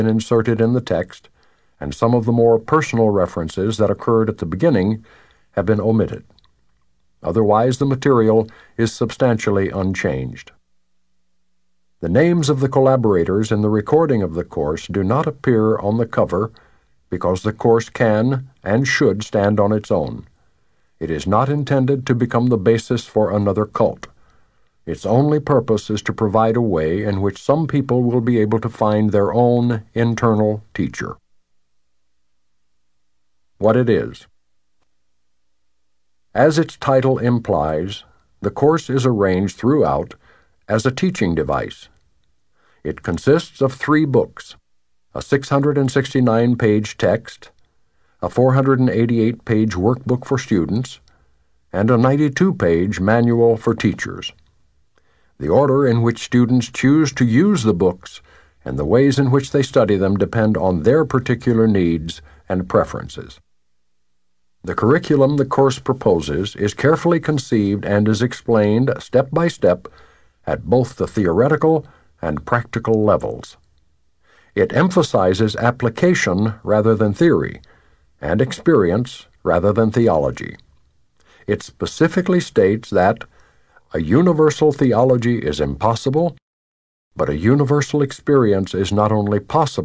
been inserted in the text, and some of the more personal references that occurred at the beginning have been omitted. Otherwise, the material is substantially unchanged. The names of the collaborators in the recording of the course do not appear on the cover because the course can and should stand on its own. It is not intended to become the basis for another cult. Its only purpose is to provide a way in which some people will be able to find their own internal teacher. What it is. As its title implies, the course is arranged throughout as a teaching device. It consists of 3 books, a 669-page text, a 488-page workbook for students, and a 92-page manual for teachers. The order in which students choose to use the books and the ways in which they study them depend on their particular needs and preferences. The curriculum the course proposes is carefully conceived and is explained step by step at both the theoretical and practical levels. It emphasizes application rather than theory, and experience rather than theology. It specifically states that a universal theology is impossible, but a universal experience is not only possible,